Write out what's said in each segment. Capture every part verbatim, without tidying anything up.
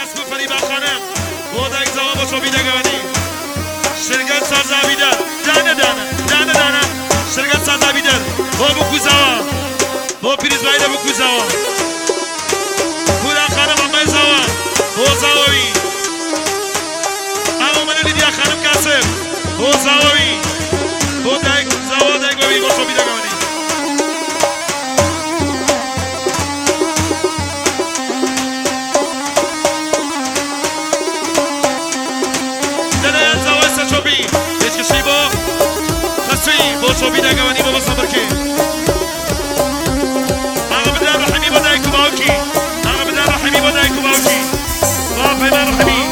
اسب فریبا خانم بوده یک زمان با شبیده گوانی شرکت سازابیدر دانه دانه دانه دانه شرکت سازابیدر با بکوزاوا با پیریز بایده بکوزاوا بودن خانم آقای زاوا با زاوی اما من لیدیا خانم کاسب با زاوی با دایک زاوا دایک ببین با شبیده گوانی شوبی دگوانی بابا صبر کی آقا بدر رحمی با دایکو باوکی آقا بدر رحمی با دایکو باوکی با پیمان رحمی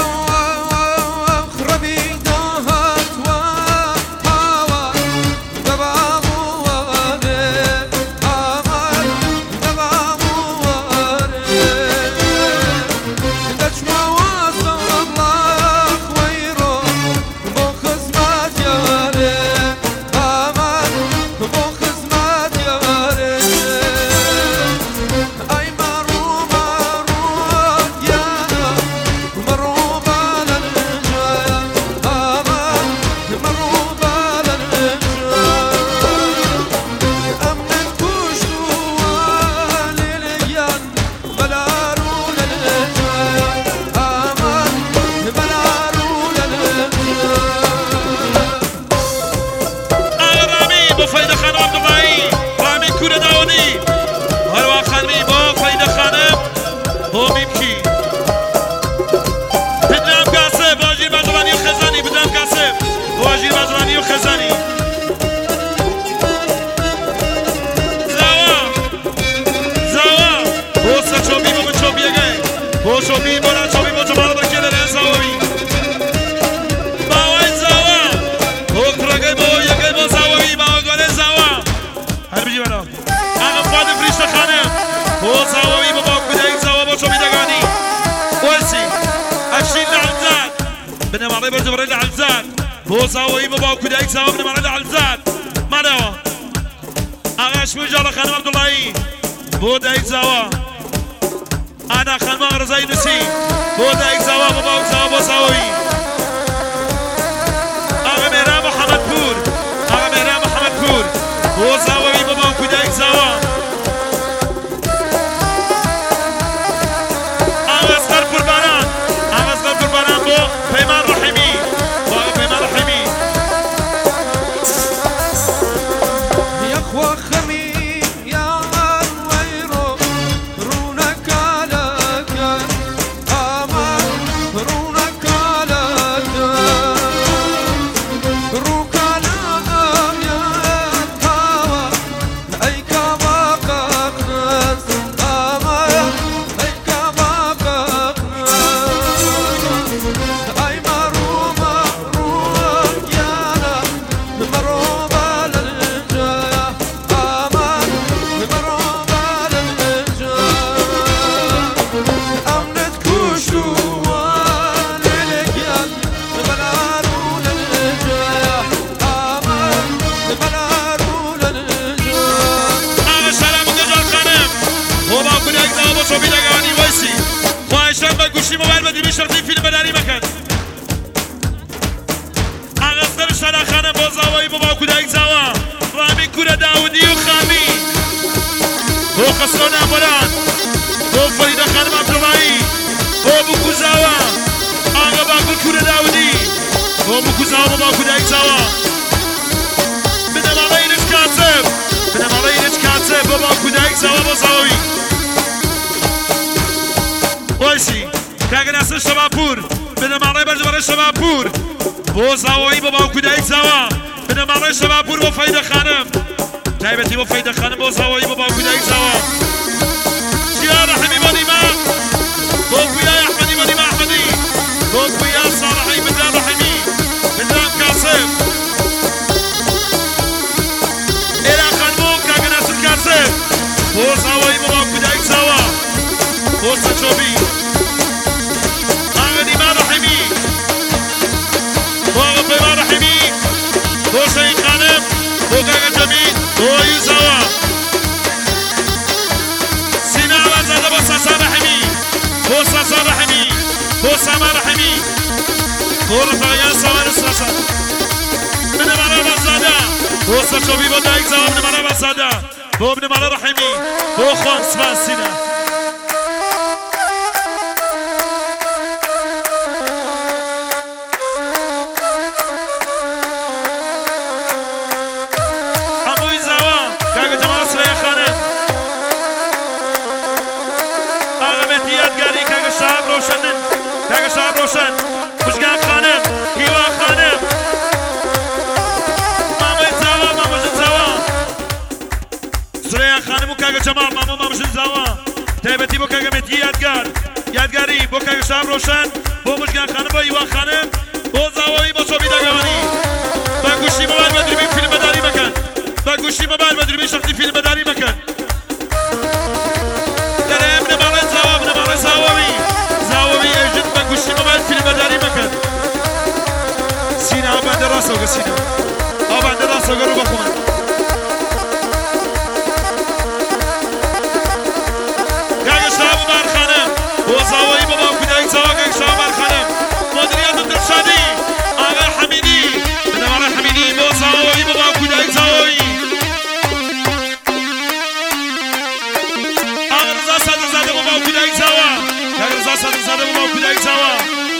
بوزاوی بابا کودک زمان من مرد علزاد ماذا آغاش مجال خانم عبداللهی بودک زوا انا خانم رضای نسی بودک زوا بابا زوا بوزاوی آقا مهران محمد پور آقا مهران محمد پور بوزاوی بابا کودک زوا آقا اصغر قربانان آقا اصغر قربانان بو پیمان رحمی خسران اموران با فریده خانم عبداللهی با بکوزاوا آقا باقل کور داودی با بکوزاوا با کودک زوا بدم آقا اینش کاتب بدم آقا اینش کاتب با با کودک زوا با زواوی بایشی که اگه نسل شبابپور بدم آقا برده برای شبابپور با زواوی با با کودک زوا بدم آقا شبابپور با فریده خانم تایبتی با فریده خانم با زواوی با با کودک زوا شیار رحمی با نیمه با کویا احمدی با نیمه احمدی با کویا صالحی بدرام رحمی بدرام کاسم ایلا خانمو که نسل کاسم با زواوی با با کودک زوا با سچوبی آقا نیمه رحمی با آقا پیمان رحمی با شهید خانم با قاقا جمید با یوزاوا سینا وزاده با ساسا رحمی با ساسا رحمی برو فقیان سوان سرسن بده مرا بزاده بوسا چوبی با دایک زوان بده مرا بزاده بو بده مرا رحیمی بو خوان سبان سینه هموی زوان که جمال سریع خانه آقابت یادگاری که شعب روشنن که شعب روشن خوشگاه خانم هیوا خانم مامای زوا ماموشن زوا سریا خانم و که جمال مامو ماموشن زوا تایبتی بو که متی یادگار یادگاری بو که شعب روشن بو خوشگاه خانم با هیوا خانم بو زوایی با چوبی دگوانی با گوشی موبایل و دوربین فیلم داری مکن با گوشی موبایل و دوربین شخصی فیلم داری مکن در ابن مالای زوا ابن مالای زواوی زواوی ایجاد با گوشی موبایل فیلم داری مکن سینه ها بنده راست ہوگا سینه ها بنده راست ہوگا رو بخونن که شعب بر خانم و زوایی بابا کودک زوا که شعب بر خانم مدیریت درشادی آقا حمیدی بده مالای حمیدی و زوایی بابا کودک زوایی آقا رضا صدر زده بابا کودک زوا آقا رضا صدر زده بابا کودک زوا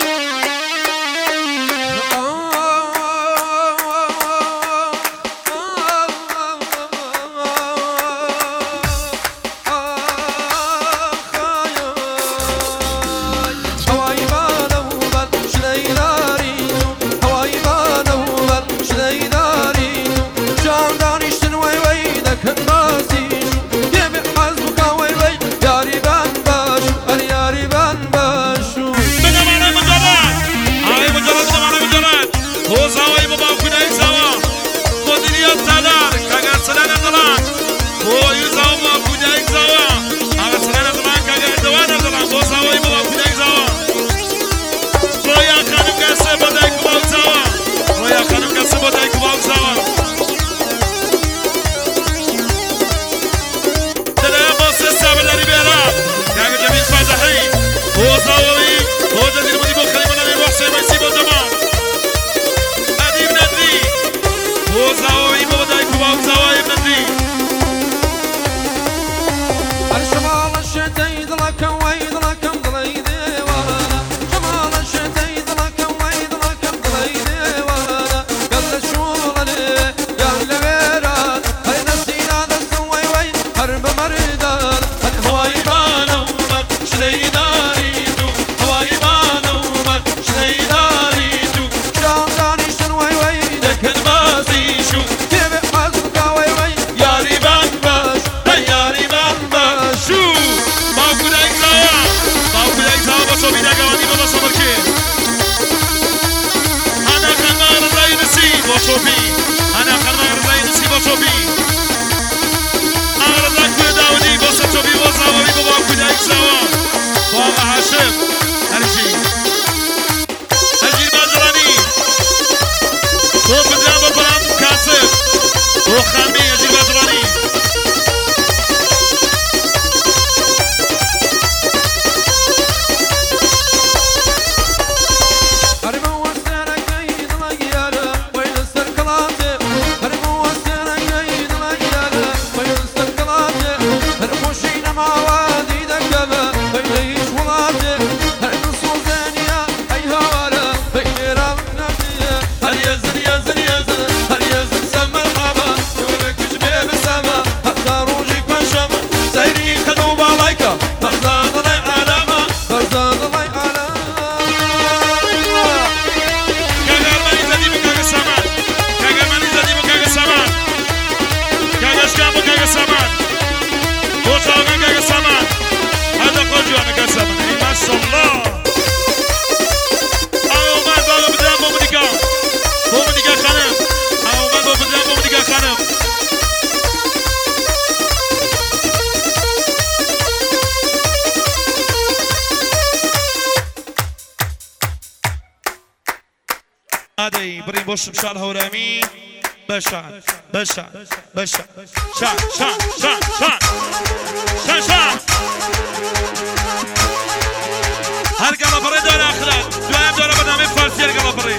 هادي بريم بوش مشال هورامي بشان بشان بشان شان شان شان شان شان شان هر قلب بري دور آخرات دوام دور برنامج فارسي هر قلب بري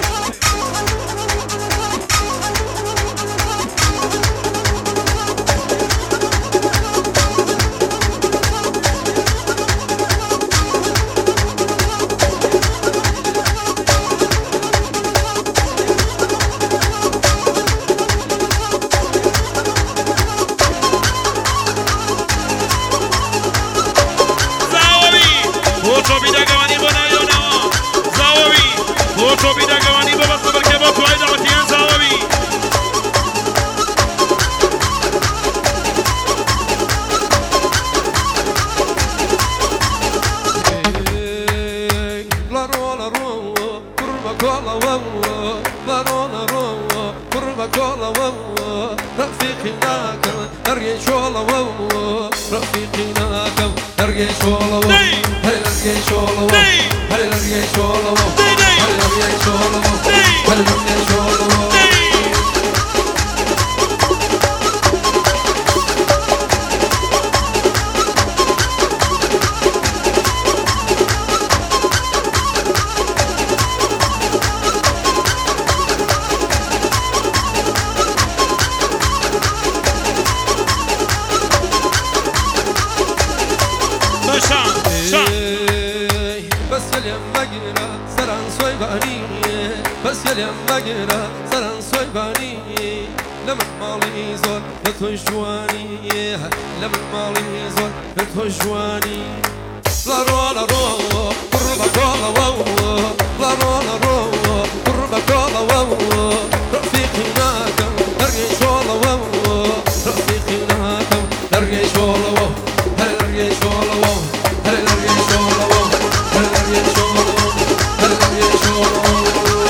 شوڵەوە ڕەفیقی ناکەم لەرگەی شۆڵەوە هەر لەرگەی شۆڵەوە هەر لەرگەی شۆڵەوە هەر لەرگەی شۆڵەوە هەر لەرگەی شۆڵەوە بس يلم مقرا سران صيباني بس يلم مقرا سران صيباني لمن مالي زول لتوجواني لمن مالي زول لتوجواني لا رو لا رو قربا كولا واو لا رو لا رو قربا كولا واو رفيقي ناكم درجي شولا واو رفيقي ناكم درجي شولا واو هل درجي شولا واو هل درجي شولا واو هل درجي شولا واو هل درجي شولا واو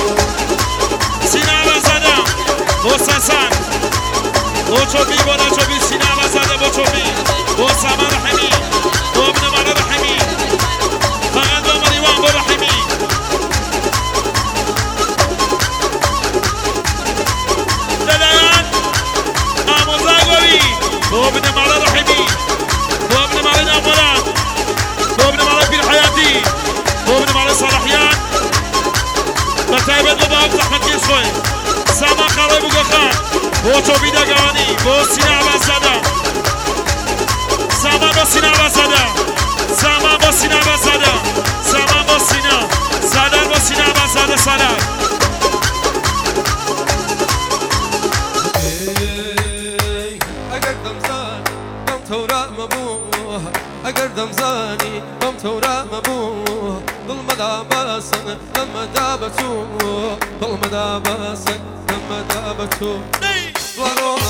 سينما زادا وساسان وچوبي بودا چوبي سينما زادا وچوبي وسامان رحمي وابن مال رحمي فقد ومريوان برحمي دلان آموزاغوي وابن مال رحمي وابن مال نافلان وابن مال في الحياتي وابن مال صلاحيان بتايبت بابا زحمت يشوي سامان خالي بوغخان وچوبي داغاني وسينا بزادا سامان وسينا بزادا سامان وسينا بزادا سامان وسينا زادان وسينا بزادا سالار اگر دمزانی بم تورا مبوه اگر دمزانی بم تورا مبوه ظل مدى باسن لما دابتو ظل مدى باسن لما دابتو